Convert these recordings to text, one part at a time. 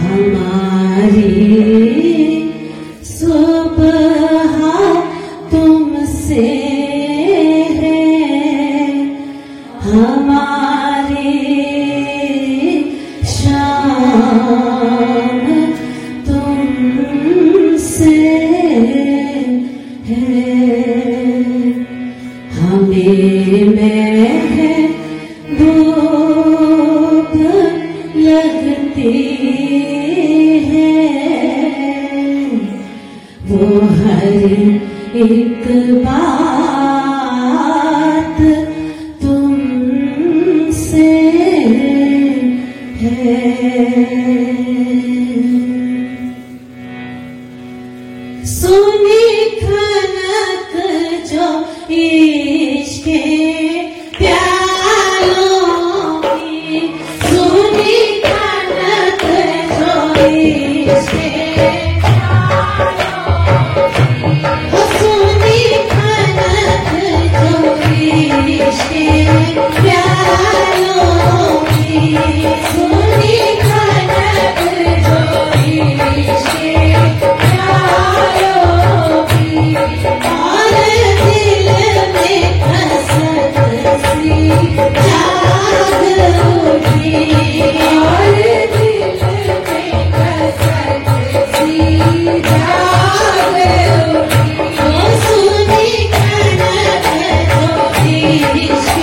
हमारी सुबह तुमसे है, हमारी शाम तुमसे है। हमें महबूब लगती है, वो हर एक बात तुमसे है। सुनी खनक जो इश्क़ प्यालों की, सुनी खनक जो इश्क़ प्यालों की, सुनी खनक जो इश्क़ प्यालों की, सुनी खनक जो इश्क़ प्यालों की, और दिल में कसक सी जाग उठी, और दिल में कसक सी जाग उठी। ओ सुनी खनक जो इश्क़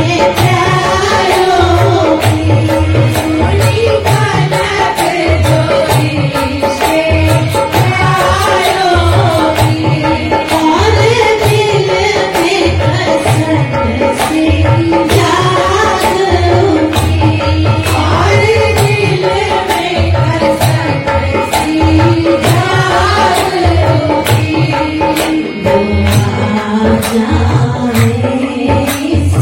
प्यालों की, सुनी खनक जो इश्क़ प्यालों की, और दिल में कसक सी जाग उठी, और दिल में कसक सी जाग उठी। वो आ जाए इस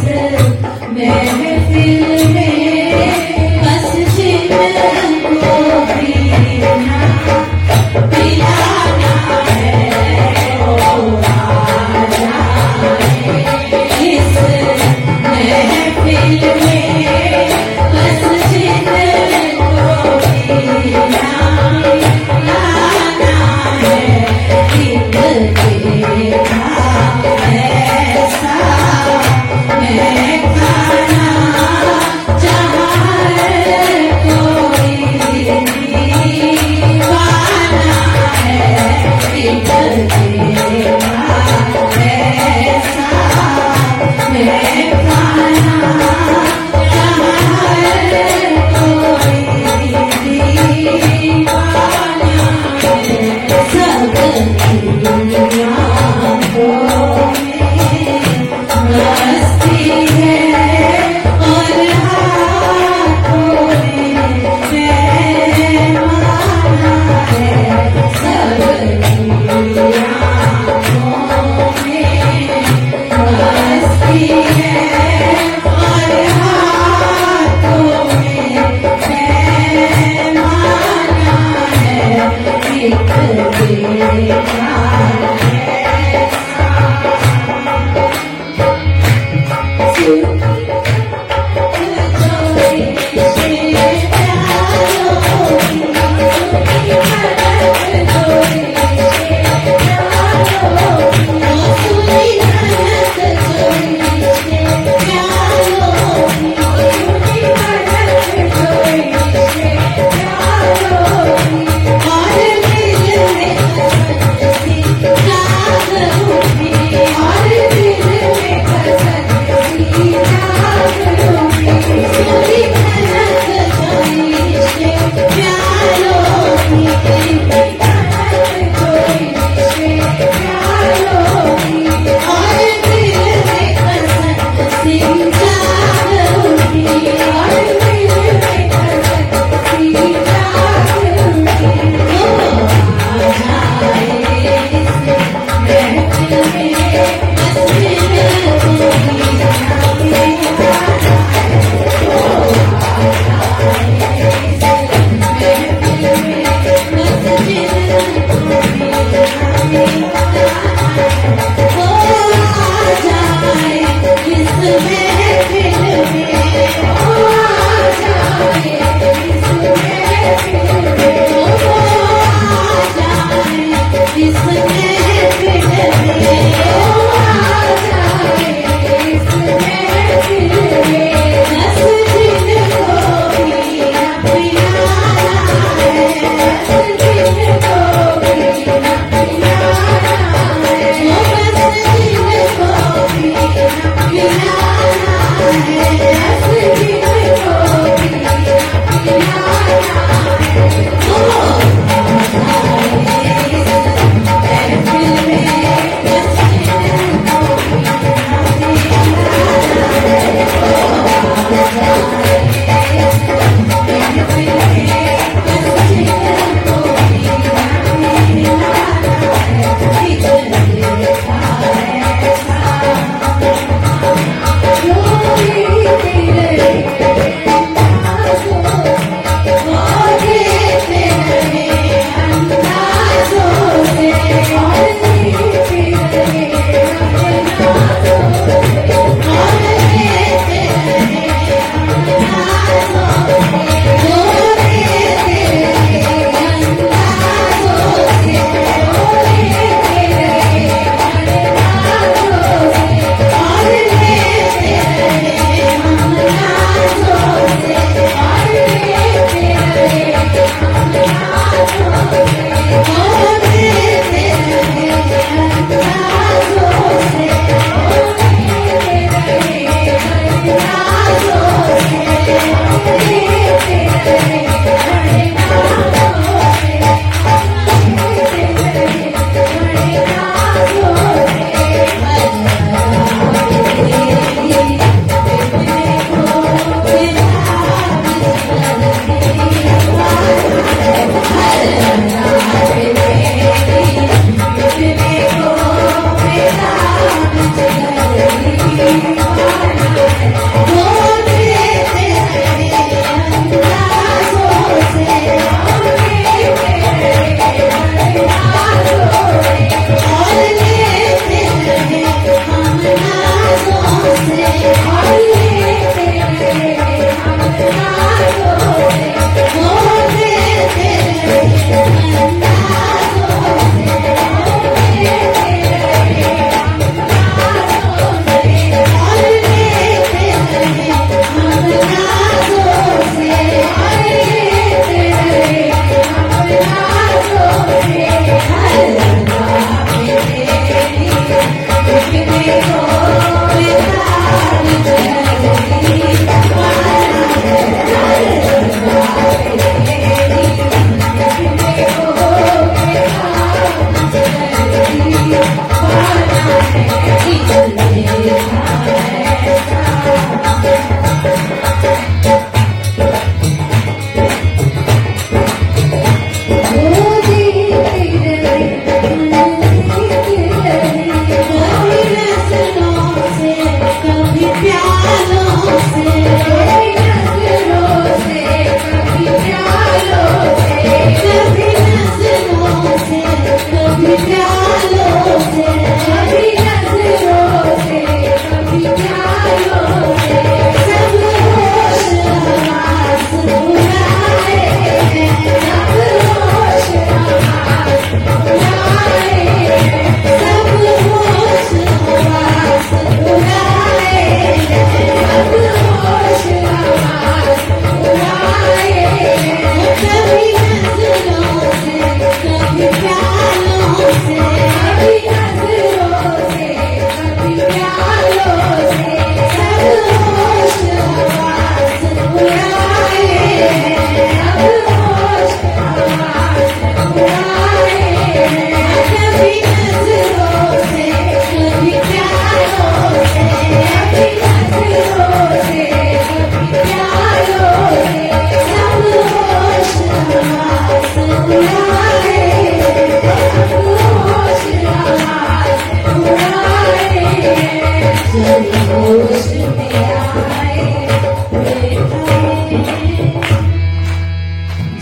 महफिल में, बस जिनको पीना पिलाना है। वो आ जाए इस महफिल में, बस जिनको पीना पिलाना है। एक देखा ऐसा मैं खाना जहाँ कोई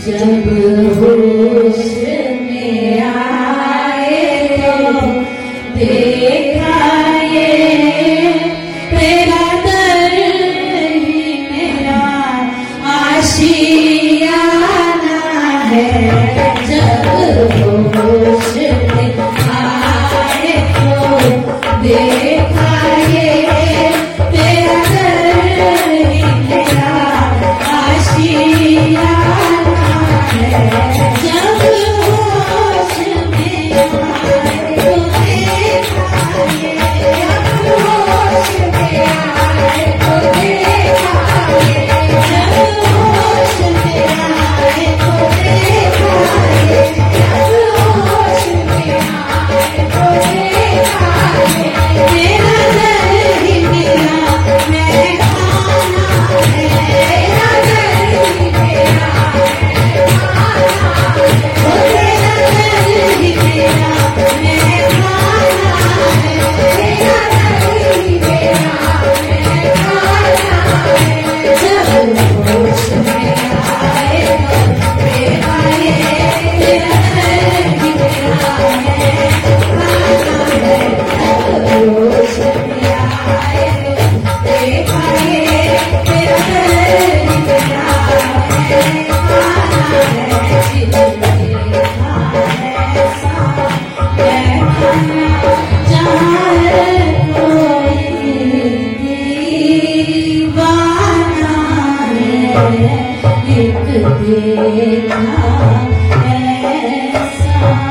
जब होश में आए तो देखा ये तेरा दर्द ही मेरा आशियाना है। जब होश में आए तो देखा ये तेरा दर्द ही मेरा आशियाना है। जब होश में आए तो देखा ये, जब होश में आए तो देखा ये, जब होश में आए तो देखा ये, जब होश में आए तो देखा ये, तेरा दर्द ही मेरा महकाना है, तेरा दर्द ही मेरा महकाना है, ओ तेरा दर्द ही मेरा महकाना है, तेरा दर्द ही मेरा महकाना है। जब होश में आए तो देखा ये तेरा दर्द ही मेरा महकाना है। जब होश में आए तो देखा ये तेरा दर्द ही मेरा महकाना है। दिल देखा ऐसा महकाना जहाँ कोई दीवाना है। एक देखा ऐसा